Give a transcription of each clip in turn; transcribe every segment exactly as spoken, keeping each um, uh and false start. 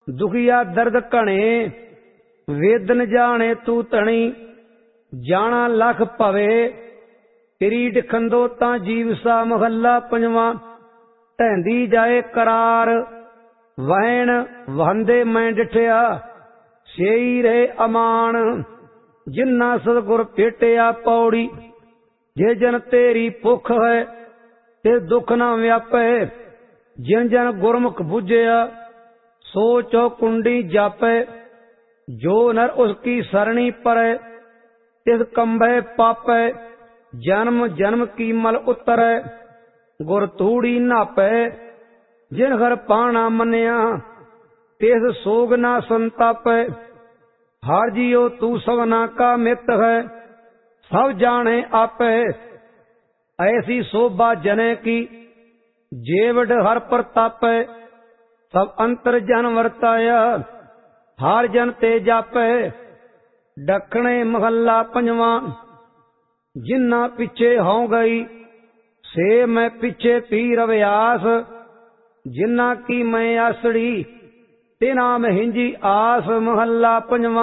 दुखिया दर्द घने वेदन जाने तू धनी। जाना लख भवे किरीट खंदो ता जीव सा। महला पंजवा। ढैंदी जाए करार वहन वहंदे मैं डिठिया। सेई रहे अमान जिन्ना सतगुर भेटिया। पौड़ी। जे जन तेरी भुख है ते दुख ना व्यापे। जिन जन गुरमुख बुझिया सो चौकुंडी जापे। जो नर उसकी सरणी परे तिस कंबे पापे। जन्म जन्म की मल उतरे गुर तूड़ी नापे। जिन हर पाना मनिया तिस सोग ना संतापे। हर जियो तू सवना का मित है सब जाने आपे। ऐसी शोभा जने की जेवड हर प्रतापे। सब अंतर जन वर्ताया हर जन ते जापे। दखणे महला पंजवा। जिन्ना पिछे हों गई से मैं पिछे पीर व्यास। जिन्ना की मैं आसड़ी तिना में हिंजी आस। महला पंजवा।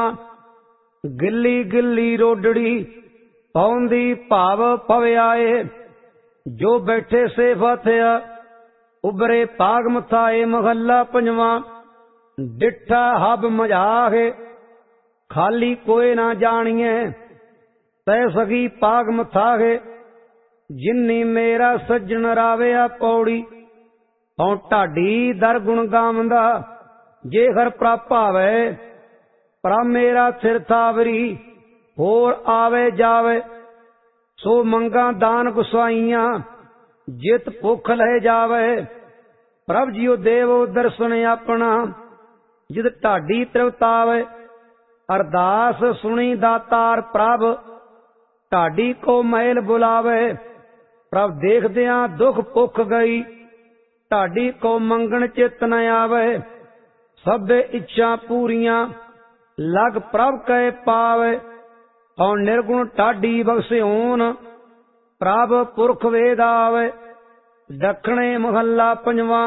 गिल्ली गिल्ली रोडड़ी पौंदी भाव पव्याए। जो बैठे से फथिया उबरे पाग मथाए। महला पंजवा। डिठा हब मजाहे खाली कोई ना जानिए। तै सगी पाग मथाहे जिन्नी मेरा सज्जन राविया। पौड़ी। हूं ढाडी दर गुण गावंदा जे हर प्रभ भावे। प्रभ मेरा सिर थावरी होर आवे जावे। सो मंगा दान गुसाइया जित भुख ले जावे। प्रभ जियो देव दर्शन अपना जित ढाडी त्रिवतावे। अरदास सुनी दातार प्रभ ढाडी को महल बुलावे। प्रभ देखदिया दुख भुख गई ढाडी को मंगन चित न आवे। सबे इच्छा पूरियां लग प्रभ कहे पावे। और निर्गुण ढाडी बख्सियोन प्रभ पुरख वेद आवे। दखणे महला पंजवा।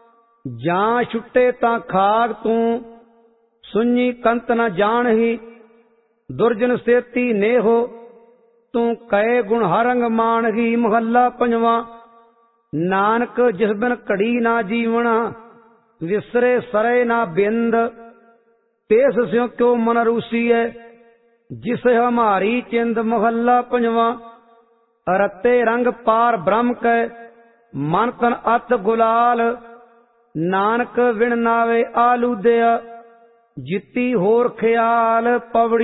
जां छुट्टे ता खाग तू सुनी कंत न जान ही। दुर्जन सेती नेहो तू कहे गुण हरंग मान ही। महला पंजवा। नानक जिस बिन घड़ी ना जीवना विसरे सरे ना बिंद। तेस स्यों क्यों मन रूसी है जिसे हमारी चिंद। महला पंजवा। रत्ते रंग पार ब्रह्म कै मन तन अत गुलाल। नानक विण नावे आलू दया जिती होर ख्याल। पवड़ी।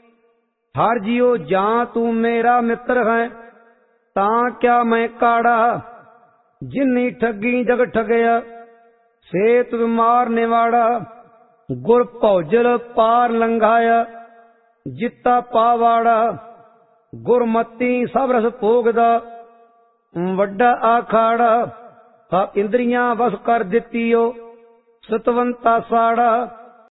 हर जियो जां तू मेरा मित्र है तां क्या मैं काड़ा। जिन्नी ठगी जग ठगया से तुम मार निवाड़ा। गुर भौजल पार लंघाया जिता पावाड़ा। गुरमती सब रस भोगदा वड्डा आखाड़ा। हा इंद्रियां वस कर दितियो सतवंता साड़ा।